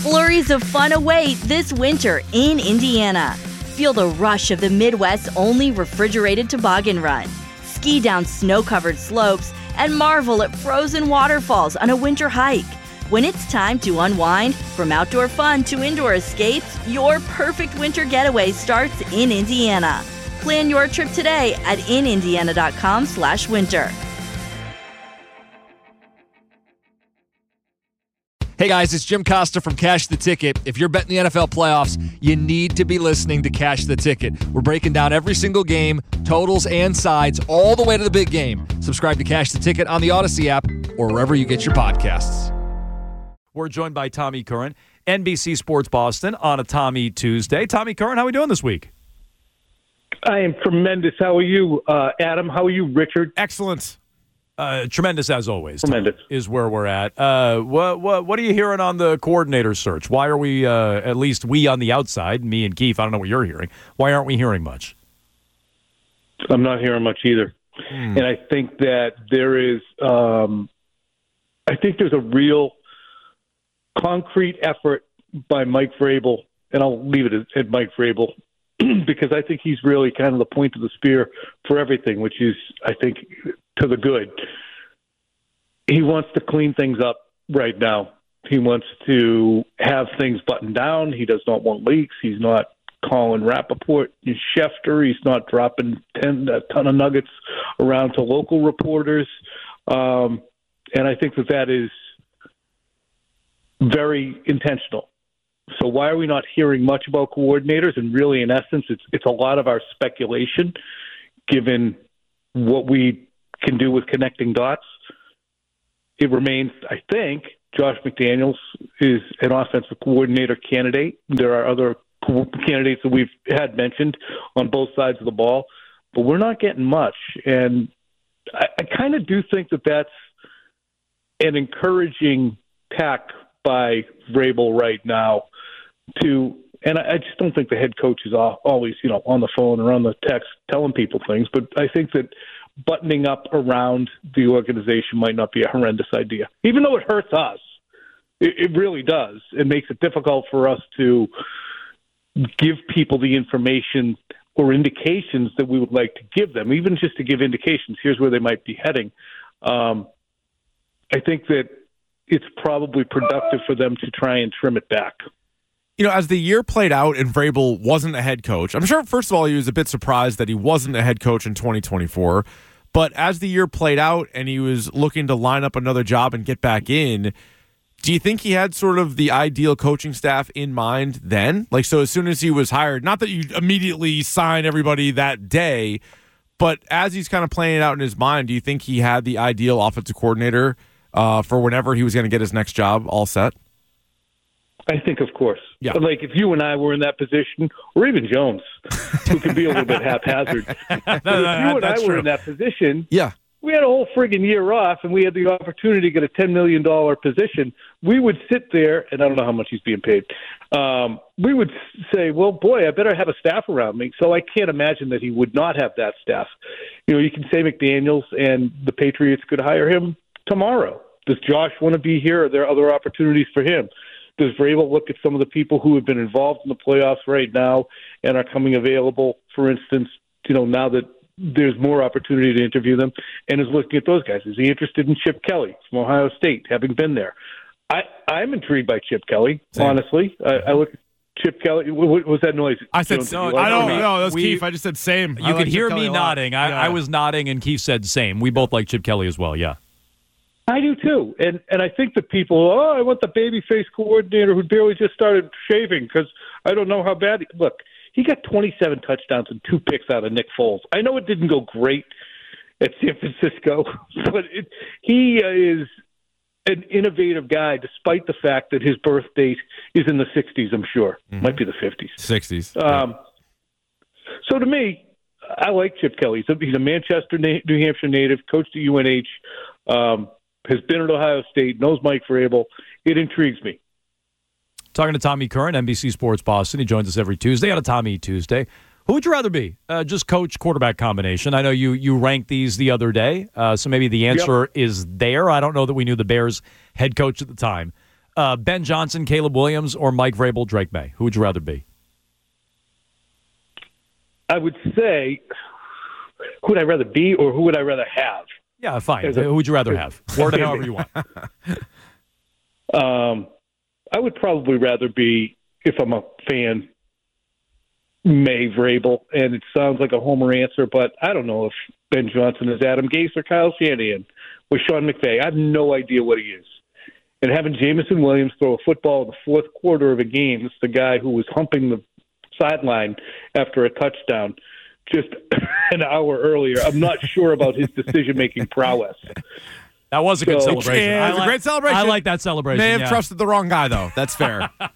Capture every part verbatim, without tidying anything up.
Flurries of fun await this winter in Indiana. Feel the rush of the Midwest's only refrigerated toboggan run. Ski down snow-covered slopes and marvel at frozen waterfalls on a winter hike. When it's time to unwind, from outdoor fun to indoor escapes, your perfect winter getaway starts in Indiana. Plan your trip today at in indiana dot com slash winter. Hey guys, it's Jim Costa from Cash the Ticket. If you're betting the N F L playoffs, you need to be listening to Cash the Ticket. We're breaking down every single game, totals and sides, all the way to the big game. Subscribe to Cash the Ticket on the Odyssey app or wherever you get your podcasts. We're joined by Tommy Curran, N B C Sports Boston, on a Tommy Tuesday. Tommy Curran, how are we doing this week? I am tremendous. How are you, uh, Adam? How are you, Richard? Excellent. Uh, tremendous as always. Tremendous is where we're at. Uh, what what what are you hearing on the coordinator search? Why are we uh, at least we on the outside, me and Keith? I don't know what you're hearing. Why aren't we hearing much? I'm not hearing much either, hmm. and I think that there is. Um, I think there's a real concrete effort by Mike Vrabel, and I'll leave it at, at Mike Vrabel because I think he's really kind of the point of the spear for everything, which is, I think, to the good. He wants to clean things up right now. He wants to have things buttoned down. He does not want leaks. He's not calling Rappaport and Schefter. He's not dropping ten, a ton of nuggets around to local reporters. Um, and I think that that is very intentional. So why are we not hearing much about coordinators? And really, in essence, it's it's a lot of our speculation, given what we can do with connecting dots. It remains, I think, Josh McDaniels is an offensive coordinator candidate. There are other candidates that we've had mentioned on both sides of the ball, but we're not getting much. And I, I kind of do think that that's an encouraging tack by Vrabel right now to, and I, I just don't think the head coach is always, you know, on the phone or on the text telling people things, but I think that buttoning up around the organization might not be a horrendous idea. Even though it hurts us, it, it really does. It makes it difficult for us to give people the information or indications that we would like to give them, even just to give indications. Here's where they might be heading. Um, I think that it's probably productive for them to try and trim it back. You know, as the year played out and Vrabel wasn't a head coach, I'm sure, first of all, he was a bit surprised that he wasn't a head coach in twenty twenty-four. But as the year played out and he was looking to line up another job and get back in, do you think he had sort of the ideal coaching staff in mind then? Like, so as soon as he was hired, not that you immediately sign everybody that day, but as he's kind of playing it out in his mind, do you think he had the ideal offensive coordinator uh, for whenever he was going to get his next job all set? I think, of course. Yeah. Like, if you and I were in that position, or even Jones, who can be a little bit haphazard. no, but no, if you and I true. were in that position, yeah, we had a whole friggin' year off, and we had the opportunity to get a ten million dollars position. We would sit there, and I don't know how much he's being paid. Um, we would say, well, boy, I better have a staff around me. So I can't imagine that he would not have that staff. You know, you can say McDaniels and the Patriots could hire him tomorrow. Does Josh want to be here? Are there other opportunities for him? Does Vrabel look at some of the people who have been involved in the playoffs right now and are coming available, for instance, you know, now that there's more opportunity to interview them, and is looking at those guys? Is he interested in Chip Kelly from Ohio State, having been there? I, I'm intrigued by Chip Kelly, Same. honestly. I, I look at Chip Kelly. What, what was that noise? I said, Jones, no, like I don't it? know. That was We- Keith. I just said same. You I could like hear Chip me Kelly a lot. nodding. I, Yeah. I was nodding, and Keith said same. We both like Chip Kelly as well, yeah. I do too, and and I think that people, oh, I want the babyface coordinator who barely just started shaving because I don't know how bad. He, look, he got twenty-seven touchdowns and two picks out of Nick Foles. I know it didn't go great at San Francisco, but it, he uh, is an innovative guy, despite the fact that his birth date is in the sixties. I'm sure, mm-hmm. Might be the fifties, sixties. Um, yeah. So to me, I like Chip Kelly. He's a, he's a Manchester, New Hampshire native, coached at U N H. Um, has been at Ohio State, knows Mike Vrabel. It intrigues me. Talking to Tommy Curran, N B C Sports Boston. He joins us every Tuesday on a Tommy Tuesday. Who would you rather be? Uh, just coach, quarterback combination. I know you you ranked these the other day, uh, so maybe the answer yep. is there. I don't know that we knew the Bears head coach at the time. Uh, Ben Johnson, Caleb Williams, or Mike Vrabel, Drake May? Who would you rather be? I would say, who would I rather be or who would I rather have? Yeah, fine. A, who would you rather have? Word it however you want. Um, I would probably rather be, if I'm a fan, May Vrabel, and it sounds like a homer answer, but I don't know if Ben Johnson is Adam Gase or Kyle Shanahan with Sean McVay. I have no idea what he is. And having Jameson Williams throw a football in the fourth quarter of a game, it's the guy who was humping the sideline after a touchdown just an hour earlier. I'm not sure about his decision-making prowess. That was a good So- celebration. Yeah, it was I a great celebration. I like that celebration. May have yeah. trusted the wrong guy, though. That's fair. Uh,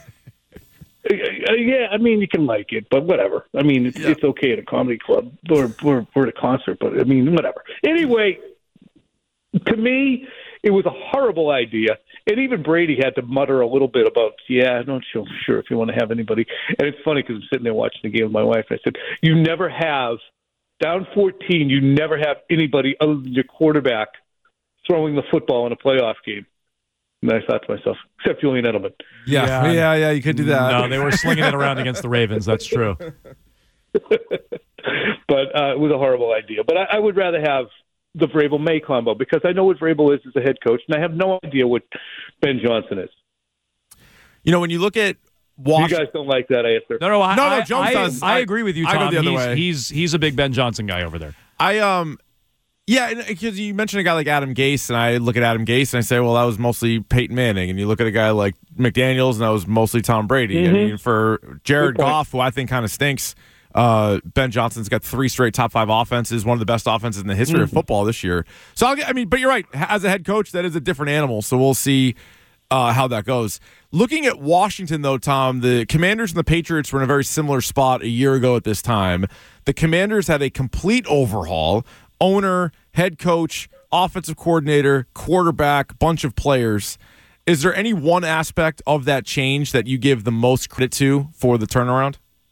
Yeah, I mean, you can like it, but whatever. I mean, it's, Yeah. it's okay at a comedy club or, or, or at a concert, but I mean, whatever. Anyway, to me, it was a horrible idea. And even Brady had to mutter a little bit about, yeah, I'm not sure, sure if you want to have anybody. And it's funny because I'm sitting there watching the game with my wife. I said, you never have, down fourteen, you never have anybody other than your quarterback throwing the football in a playoff game. And I thought to myself, except Julian Edelman. Yeah, Yeah. yeah, yeah, you could do that. No, they were slinging it around against the Ravens. That's true. But uh, it was a horrible idea. But I, I would rather have the Vrabel-May combo because I know what Vrabel is as a head coach, and I have no idea what Ben Johnson is. You know, when you look at You Washington, guys don't like that answer. No, no, I, No, no, I, Jones I, does. I I- agree with you, I go Tom. the other he's, way. he's he's a big Ben Johnson guy over there. I um, yeah, because you mentioned a guy like Adam Gase, and I look at Adam Gase and I say, well, that was mostly Peyton Manning, and you look at a guy like McDaniels, and that was mostly Tom Brady. Mm-hmm. I mean, for Jared Good point. Goff, who I think kind of stinks, uh, Ben Johnson's got three straight top five offenses, one of the best offenses in the history Mm-hmm. of football this year. So I'll get, I mean, but you're right. As a head coach, that is a different animal. So we'll see uh, how that goes. Looking at Washington, though, Tom, the Commanders and the Patriots were in a very similar spot a year ago at this time. The Commanders had a complete overhaul. Owner, head coach, offensive coordinator, quarterback, bunch of players. Is there any one aspect of that change that you give the most credit to for the turnaround?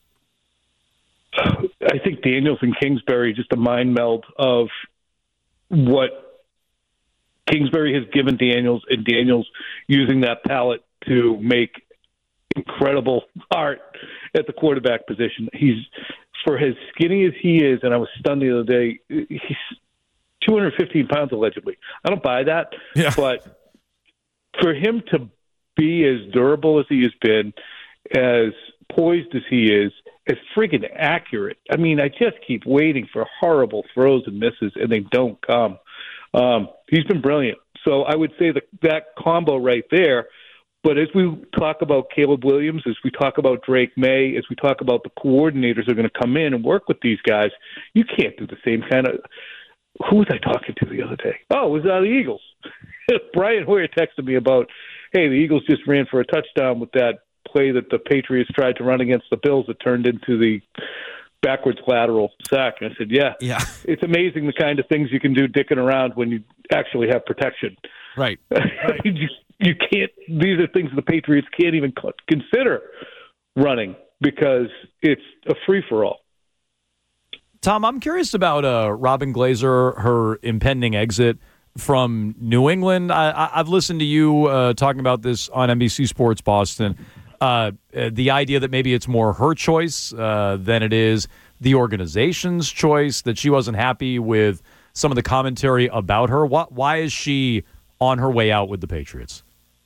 I think Daniels and Kingsbury, just a mind meld of what Kingsbury has given Daniels, and Daniels using that palette to make incredible art at the quarterback position. He's, for as skinny as he is, and I was stunned the other day, he's two hundred fifteen pounds allegedly. I don't buy that, Yeah. but for him to be as durable as he has been, as poised as he is, as freaking accurate. I mean, I just keep waiting for horrible throws and misses, and they don't come. Um, he's been brilliant. So I would say that that combo right there. But as we talk about Caleb Williams, as we talk about Drake May, as we talk about the coordinators that are going to come in and work with these guys, you can't do the same kind of. Who was I talking to the other day? Oh, it was uh, the Eagles. Brian Hoyer texted me about, hey, the Eagles just ran for a touchdown with that play that the Patriots tried to run against the Bills that turned into the backwards lateral sack. And I said, yeah, Yeah. it's amazing the kind of things you can do dicking around when you actually have protection. Right. you, you can't. These are things the Patriots can't even co- consider running because it's a free-for-all. Tom, I'm curious about uh, Robin Glazer, her impending exit from New England. I, I, I've listened to you uh, talking about this on N B C Sports Boston. Uh, uh, the idea that maybe it's more her choice uh, than it is the organization's choice, that she wasn't happy with some of the commentary about her. Why, why is she on her way out with the Patriots?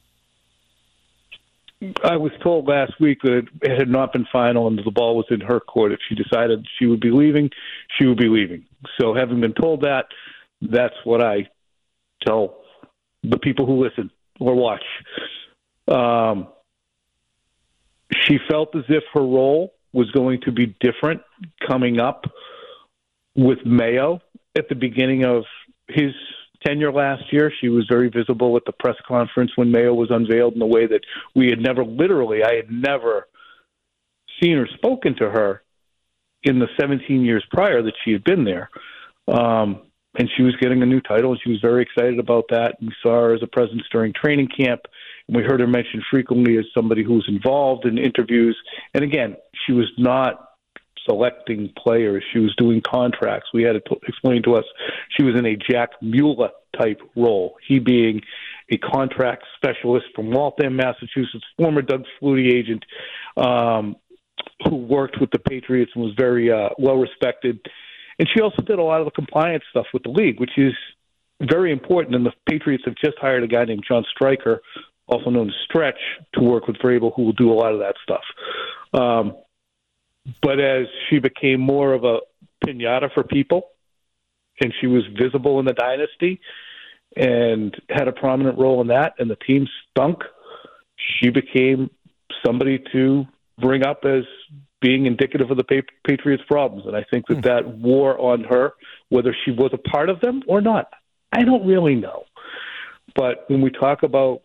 I was told last week that it had not been final and the ball was in her court. If she decided she would be leaving, she would be leaving. So having been told that, that's what I tell the people who listen or watch. Um, she felt as if her role was going to be different coming up with Mayo at the beginning of his tenure last year. She was very visible at the press conference when Mayo was unveiled in a way that we had never, literally, I had never seen or spoken to her in the seventeen years prior that she had been there. Um, and she was getting a new title, and she was very excited about that. We saw her as a presence during training camp, and we heard her mentioned frequently as somebody who was involved in interviews. And again, she was not selecting players. She was doing contracts. We had it explained to us she was in a Jack Mueller type role, he being a contract specialist from Waltham, Massachusetts, former Doug Flutie agent, um, who worked with the Patriots and was very uh, well respected. And she also did a lot of the compliance stuff with the league, which is very important. And the Patriots have just hired a guy named John Stryker, also known as Stretch, to work with Vrabel, who will do a lot of that stuff. Um, but as she became more of a pinata for people, and she was visible in the dynasty and had a prominent role in that, and the team stunk, she became somebody to bring up as being indicative of the Patriots' problems. And I think that that wore on her, whether she was a part of them or not. I don't really know. But when we talk about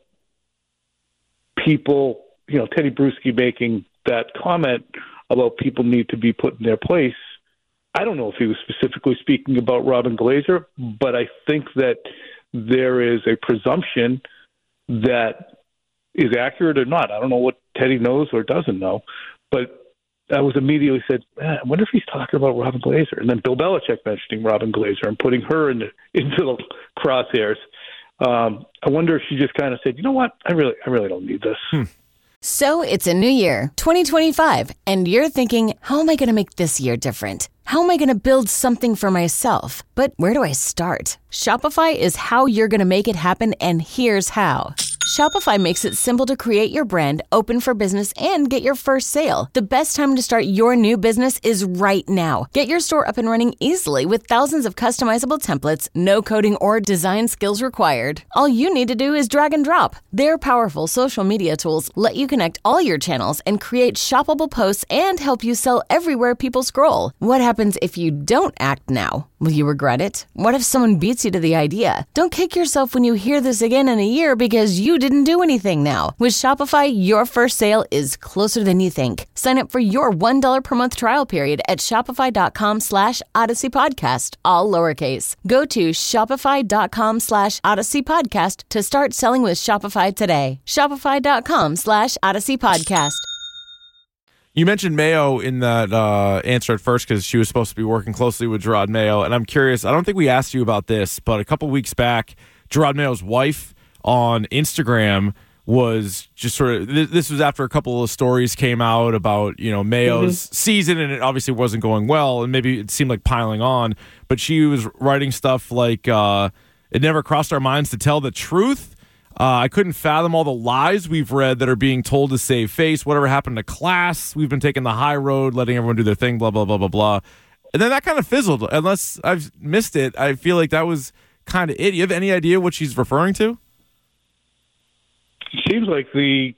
people, you know, Teddy Bruschi making that comment about people need to be put in their place, I don't know if he was specifically speaking about Robin Glazer, but I think that there is a presumption that is accurate or not. I don't know what Teddy knows or doesn't know, but I was immediately said, man, I wonder if he's talking about Robin Glazer. And then Bill Belichick mentioning Robin Glazer and putting her in the, into the crosshairs. Um, I wonder if she just kind of said, you know what, I really, I really don't need this. Hmm. So it's a new year, twenty twenty-five, and you're thinking, how am I going to make this year different? How am I going to build something for myself? But where do I start? Shopify is how you're going to make it happen, and here's how. Shopify makes it simple to create your brand, open for business, and get your first sale. The best time to start your new business is right now. Get your store up and running easily with thousands of customizable templates, no coding or design skills required. All you need to do is drag and drop. Their powerful social media tools let you connect all your channels and create shoppable posts and help you sell everywhere people scroll. What happens if you don't act now? Will you regret it? What if someone beats you to the idea? Don't kick yourself when you hear this again in a year because you didn't do anything now. With Shopify, your first sale is closer than you think. Sign up for your one dollar per month trial period at shopify.com slash Odyssey Podcast, all lowercase. Go to shopify.com slash Odyssey Podcast to start selling with Shopify today. Shopify.com slash Odyssey Podcast. You mentioned Mayo in that uh, answer at first because she was supposed to be working closely with Gerard Mayo. And I'm curious, I don't think we asked you about this, but a couple weeks back, Gerard Mayo's wife on Instagram was just sort of, th- this was after a couple of stories came out about, you know, Mayo's mm-hmm. season, and it obviously wasn't going well, and maybe it seemed like piling on. But she was writing stuff like, uh, it never crossed our minds to tell the truth. Uh, I couldn't fathom all the lies we've read that are being told to save face. Whatever happened to class? We've been taking the high road, letting everyone do their thing, blah, blah, blah, blah, blah. And then that kind of fizzled. Unless I've missed it, I feel like that was kind of it. Do you have any idea what she's referring to? It seems like the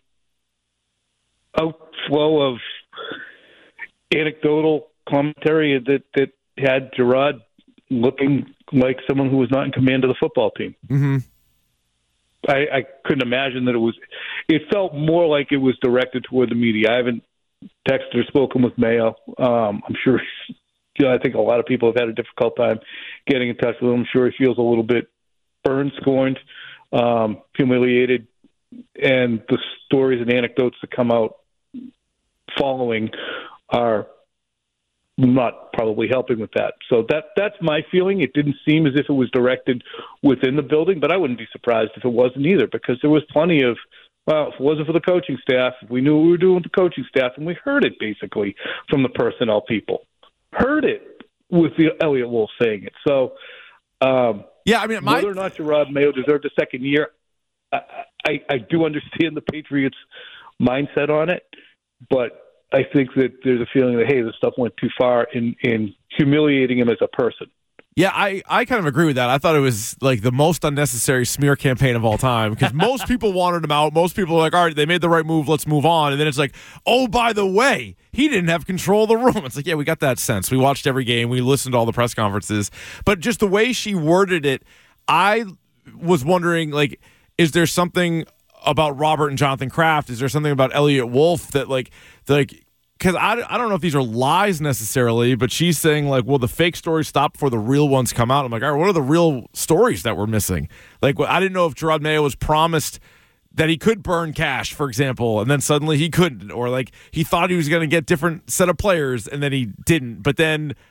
outflow of anecdotal commentary that, that had Gerard looking like someone who was not in command of the football team. Mm-hmm. I, I couldn't imagine that it was. It felt more like it was directed toward the media. I haven't texted or spoken with Mayo. Um, I'm sure. You know, I think a lot of people have had a difficult time getting in touch with him. I'm sure he feels a little bit burned, scorned, um, humiliated, and the stories and anecdotes that come out following are not probably helping with that. So that that's my feeling. It didn't seem as if it was directed within the building, but I wouldn't be surprised if it wasn't either, because there was plenty of, well, if it wasn't for the coaching staff, if we knew what we were doing with the coaching staff, and we heard it basically from the personnel people. Heard it with the Elliott Wolf saying it. So, um, yeah, I mean, my... whether or not Gerard Mayo deserved a second year, I, I, I do understand the Patriots' mindset on it, but I think that there's a feeling that, hey, this stuff went too far in, in humiliating him as a person. Yeah, I, I kind of agree with that. I thought it was like the most unnecessary smear campaign of all time, because most people wanted him out. Most people were like, all right, they made the right move, let's move on. And then it's like, oh, by the way, he didn't have control of the room. It's like, yeah, we got that sense. We watched every game. We listened to all the press conferences. But just the way she worded it, I was wondering, like, is there something about Robert and Jonathan Kraft? Is there something about Elliott Wolf that, like, like, because I, I don't know if these are lies necessarily, but she's saying, like, well, the fake stories stop before the real ones come out. I'm like, all right, what are the real stories that we're missing? Like, I didn't know if Gerard Mayo was promised that he could burn cash, for example, and then suddenly he couldn't, or like he thought he was going to get different set of players and then he didn't. But then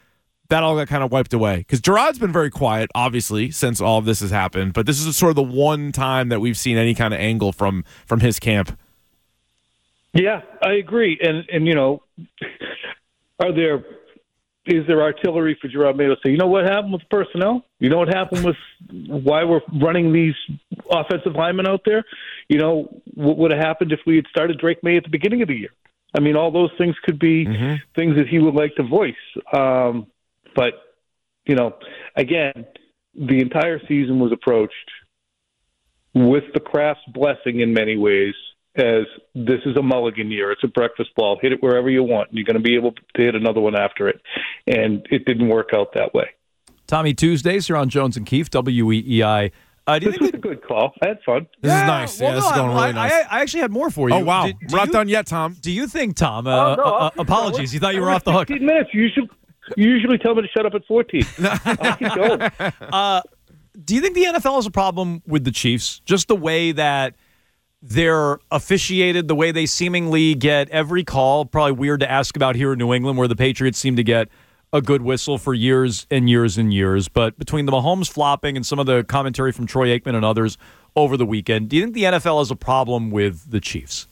that all got kind of wiped away. Because Gerard's been very quiet, obviously, since all of this has happened. But this is sort of the one time that we've seen any kind of angle from from his camp. Yeah, I agree. And, and you know, are there is there artillery for Gerard Mayo to say, you know what happened with personnel? You know what happened with why we're running these offensive linemen out there? You know, what would have happened if we had started Drake May at the beginning of the year? I mean, all those things could be mm-hmm. things that he would like to voice. Um, but, you know, again, the entire season was approached with the Kraft's blessing in many ways as this is a mulligan year. It's a breakfast ball. Hit it wherever you want, and you're going to be able to hit another one after it. And it didn't work out that way. Tommy Tuesdays, you're on Jones and Keefe, W E E I. Uh, do you this think was that, a good call. I had fun. This yeah, is nice. Well, yeah, this no, is going I, really nice. I, I actually had more for you. Oh, wow. Do, do We're not you, done yet, Tom. Do you think, Tom, uh, Oh, no, uh, apologies, you thought you were off the hook. fifteen minutes. You, should, you usually tell me to shut up at fourteen. I'll keep going. Uh, do you think the N F L has a problem with the Chiefs? Just the way that they're officiated, the way they seemingly get every call. Probably weird to ask about here in New England, where the Patriots seem to get a good whistle for years and years and years. But between the Mahomes flopping and some of the commentary from Troy Aikman and others over the weekend, do you think the N F L has a problem with the Chiefs?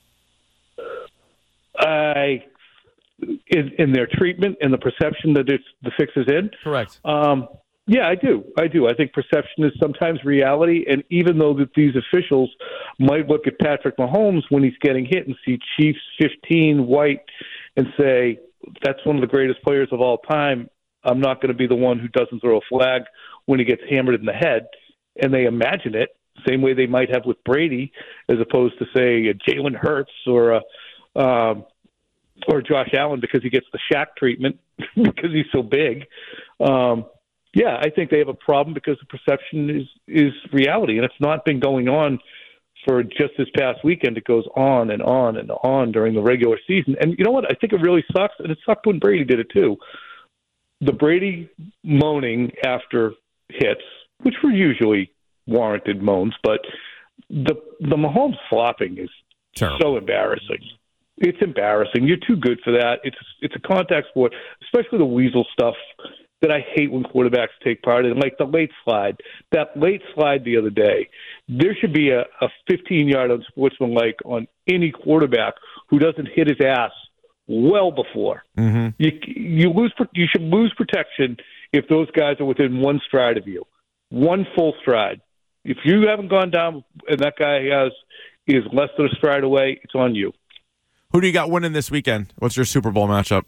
I, in, in their treatment and the perception that it's, the fix is in. Correct. Um, yeah, I do. I do. I think perception is sometimes reality. And even though that these officials might look at Patrick Mahomes when he's getting hit and see Chiefs fifteen white and say, that's one of the greatest players of all time, I'm not going to be the one who doesn't throw a flag when he gets hammered in the head. And they imagine it, same way they might have with Brady, as opposed to, say, a Jalen Hurts or a um, or Josh Allen because he gets the Shaq treatment because he's so big. Um, yeah, I think they have a problem because the perception is, is reality, and it's not been going on for just this past weekend. It goes on and on and on during the regular season. And you know what? I think it really sucks, and it sucked when Brady did it too. The Brady moaning after hits, which were usually warranted moans, but the the Mahomes flopping is Terrible. So embarrassing. It's embarrassing. You're too good for that. It's it's a contact sport, especially the weasel stuff that I hate when quarterbacks take part in, like the late slide. That late slide the other day, there should be a, a fifteen-yard unsportsmanlike on any quarterback who doesn't hit his ass well before. Mm-hmm. You you lose. You should lose protection if those guys are within one stride of you, one full stride. If you haven't gone down and that guy has is less than a stride away, it's on you. Who do you got winning this weekend? What's your Super Bowl matchup?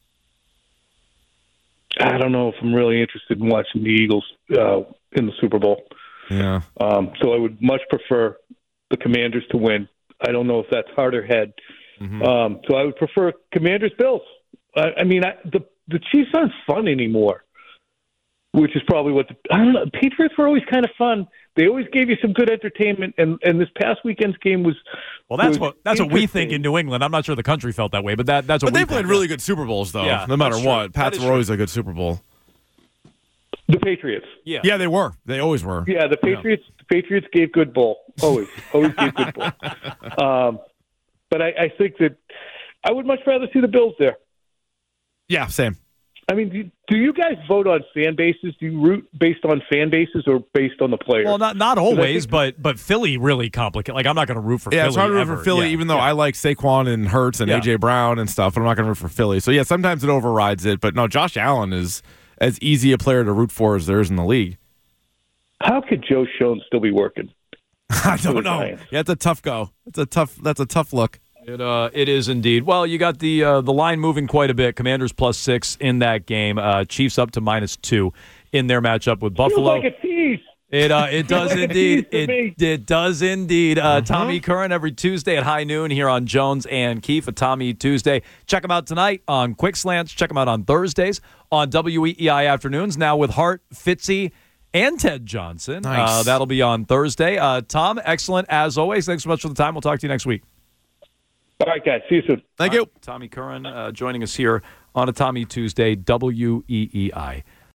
I don't know if I'm really interested in watching the Eagles uh, in the Super Bowl. Yeah. Um, so I would much prefer the Commanders to win. I don't know if that's heart or head. Mm-hmm. Um, so I would prefer Commanders Bills. I, I mean, I, the the Chiefs aren't fun anymore, which is probably what the, I don't know. Patriots were always kind of fun. They always gave you some good entertainment, and, and this past weekend's game was well. That's was what that's what we think in New England. I'm not sure the country felt that way, but that that's what. But we they played think. really good Super Bowls, though. Yeah, no matter that's what, true. Pats were always a good Super Bowl. The Patriots. Yeah, yeah, they were. They always were. Yeah, the Patriots. Yeah. The Patriots gave good bowl. Always, always gave good bowl. Um, but I, I think that I would much rather see the Bills there. Yeah, same. I mean, do, do you guys vote on fan bases? Do you root based on fan bases or based on the players? Well, not not always, think, but but Philly really complicated. Like, I'm not going to root for yeah, Philly. Yeah, it's hard to root ever. for Philly, yeah, even though yeah. I like Saquon and Hurts and yeah. A J Brown and stuff, but I'm not going to root for Philly. So, yeah, sometimes it overrides it. But, no, Josh Allen is as easy a player to root for as there is in the league. How could Joe Schoen still be working? I don't know. Giants? Yeah, it's a tough go. It's a tough. That's a tough look. It uh, it is indeed. Well, you got the uh, the line moving quite a bit. Commanders plus six in that game. Uh, Chiefs up to minus two in their matchup with Buffalo. Feels like a tease. It uh, it does like indeed. It it does indeed. Uh, uh-huh. Tommy Curran every Tuesday at high noon here on Jones and Keefe. A Tommy Tuesday. Check him out tonight on Quick Slants. Check him out on Thursdays on W E E I afternoons. Now with Hart, Fitzy, and Ted Johnson. Nice. Uh, that'll be on Thursday. Uh, Tom, excellent as always. Thanks so much for the time. We'll talk to you next week. All right, guys. See you soon. Thank you. Uh, Tommy Curran uh, joining us here on a Tommy Tuesday, W E E I.